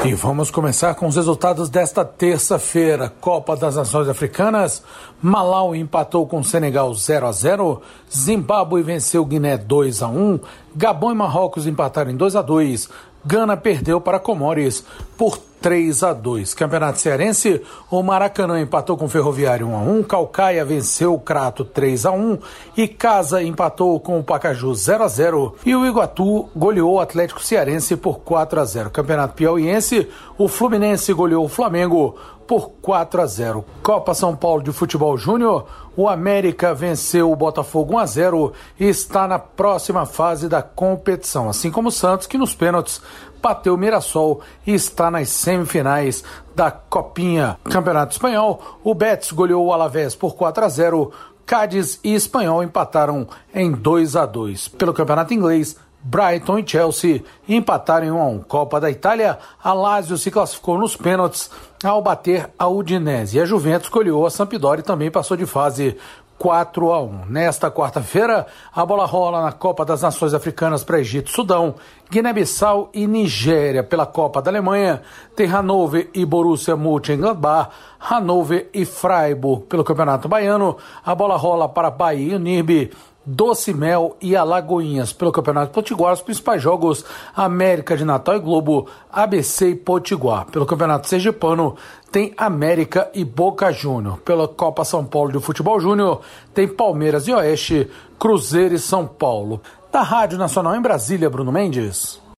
E vamos começar com os resultados desta terça-feira. Copa das Nações Africanas, Malawi empatou com Senegal 0-0, Zimbábue venceu Guiné 2-1, Gabão e Marrocos empataram em 2-2, Gana perdeu para Comores por 3-2. Campeonato Cearense, o Maracanã empatou com o Ferroviário 1-1, Caucaia venceu o Crato 3-1 e Casa empatou com o Pacaju 0-0 e o Iguatu goleou o Atlético Cearense por 4-0. Campeonato Piauiense, o Fluminense goleou o Flamengo por 4-0. Copa São Paulo de Futebol Júnior, o América venceu o Botafogo 1-0 e está na próxima fase da competição, assim como o Santos, que nos pênaltis bateu o Mirassol e está nas semifinais da Copinha. Campeonato Espanhol, o Betis goleou o Alavés por 4-0, Cádiz e Espanhol empataram em 2-2. Pelo Campeonato Inglês, Brighton e Chelsea empataram em 1-1. Copa da Itália, a Lazio se classificou nos pênaltis ao bater a Udinese e a Juventus goleou a Sampdoria e também passou de fase 4-1. Nesta quarta-feira, a bola rola na Copa das Nações Africanas para Egito, Sudão, Guiné-Bissau e Nigéria. Pela Copa da Alemanha, tem Hannover e Borussia Mönchengladbach, Hannover e Freiburg. Pelo Campeonato Baiano, a bola rola para Bahia e Unirbe, Doce Mel e Alagoinhas. Pelo Campeonato Potiguar, os principais jogos: América de Natal e Globo, ABC e Potiguar. Pelo Campeonato Sergipano, tem América e Boca Júnior. Pela Copa São Paulo de Futebol Júnior, tem Palmeiras e Oeste, Cruzeiro e São Paulo. Da Rádio Nacional em Brasília, Bruno Mendes.